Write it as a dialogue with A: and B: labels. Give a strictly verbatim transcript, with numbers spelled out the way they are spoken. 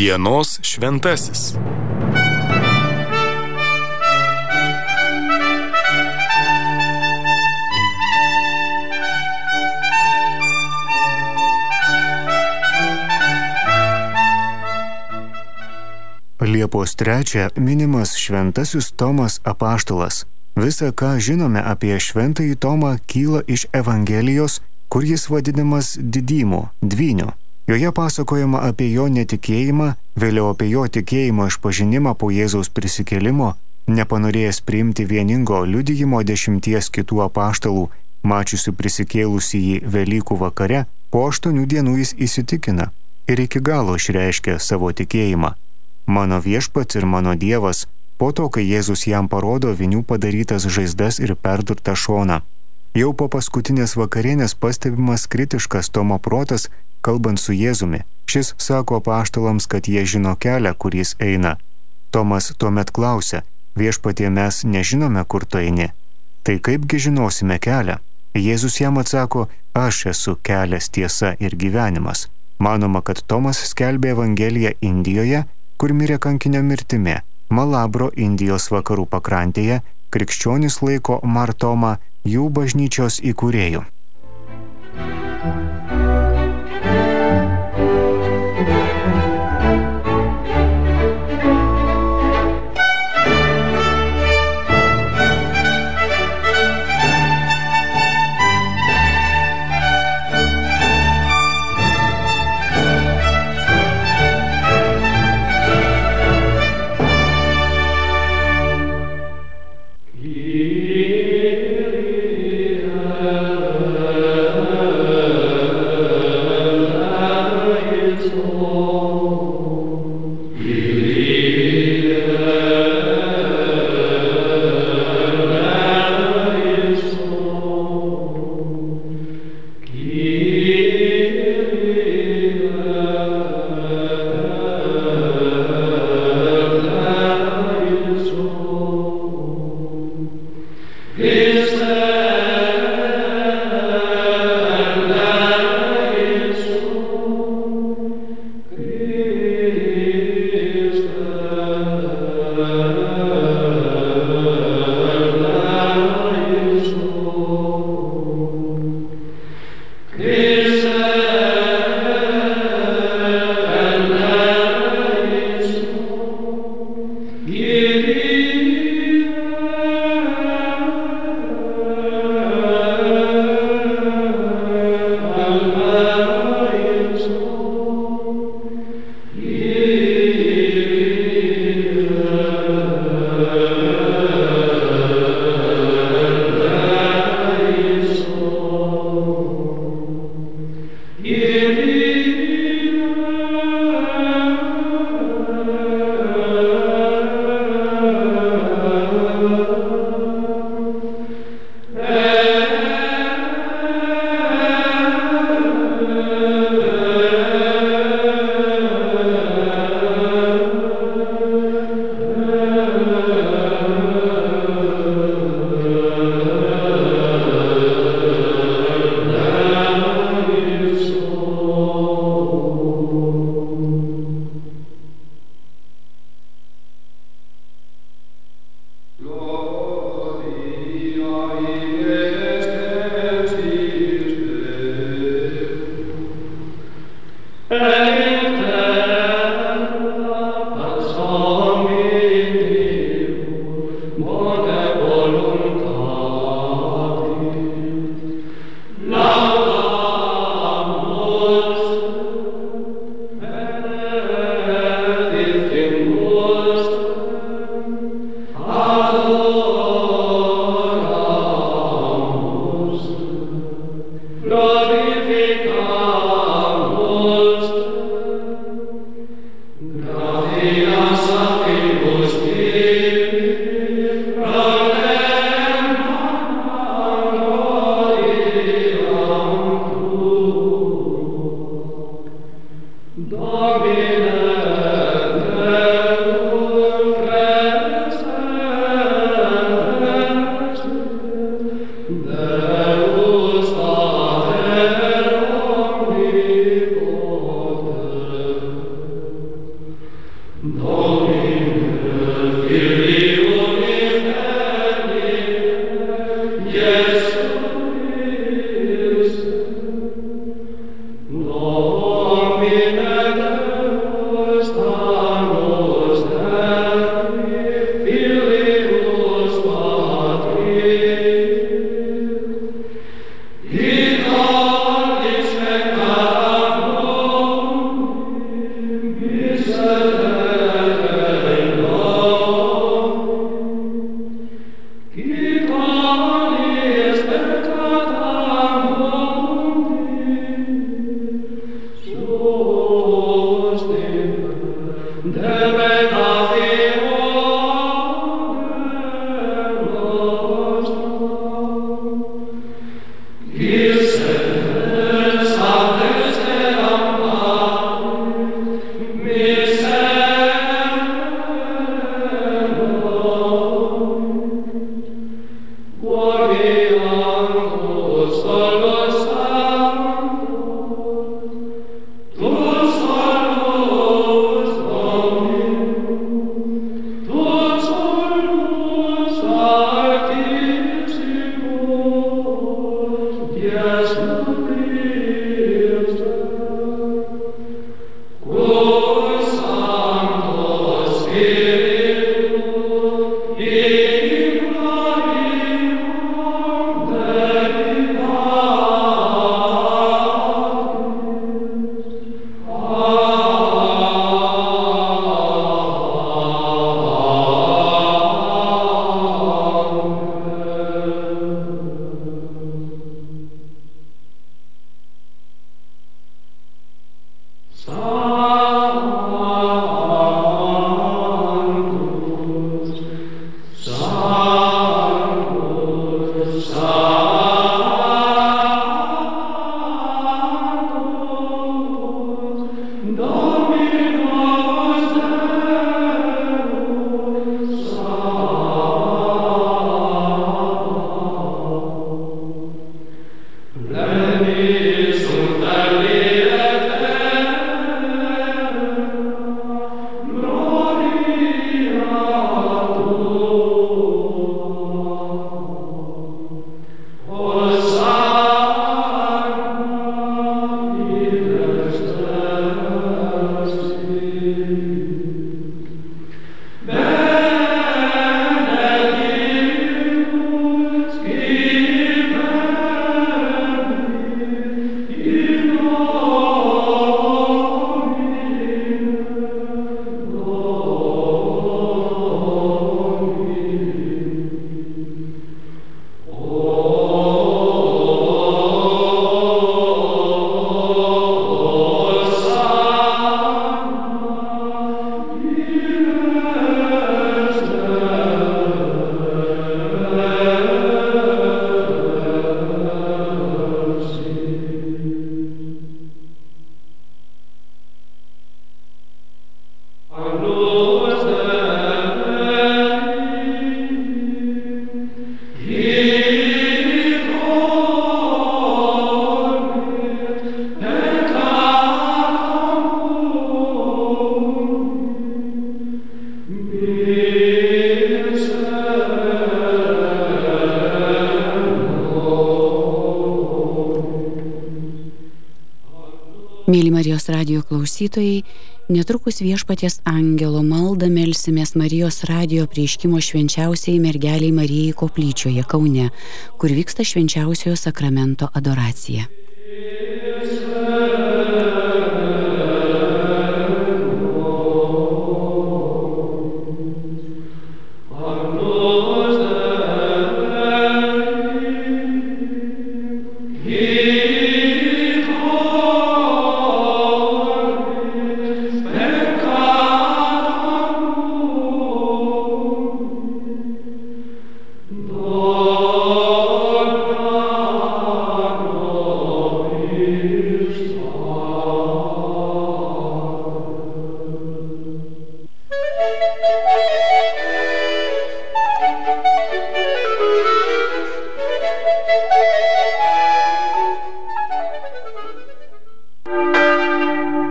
A: Dienos šventasis.
B: Liepos trečią minimas šventasis Tomas Apaštalas. Visa, ką žinome apie šventąjį Tomą, kyla iš Evangelijos, kur jis vadinamas didymu, dvyniu. Joje pasakojama apie jo netikėjimą, vėliau apie jo tikėjimo išpažinimą po Jėzaus prisikėlimo, nepanorėjęs priimti vieningo liudijimo dešimties kitų apaštalų, mačiusių prisikėlusį jį Velykų vakare, po aštuonių dienų jis įsitikina ir iki galo išreiškia savo tikėjimą. Mano viešpats ir mano Dievas, po to, kai Jėzus jam parodo vinių padarytas žaizdas ir perdurtą šoną. Jau po paskutinės vakarienės pastebimas kritiškas Tomo protas, kalbant su Jėzumi. Šis sako apaštalams, kad jie žino kelią, kur jis eina. Tomas tuomet klausia: viešpatie, mes nežinome, kur tu eini. Tai kaipgi žinosime kelią? Jėzus jam atsako: aš esu kelias, tiesa ir gyvenimas. Manoma, kad Tomas skelbė Evangeliją Indijoje, kur mirė kankinio mirtimi. Malabro, Indijos vakarų pakrantėje, krikščionys laiko Martomą jų bažnyčios įkūrėju.
C: Mėly Marijos radijo klausytojai, netrukus Viešpaties angelo maldą melsimės Marijos radijo apreiškimo švenčiausiai mergeliai Marijai koplyčioje Kaune, kur vyksta švenčiausiojo sakramento adoracija.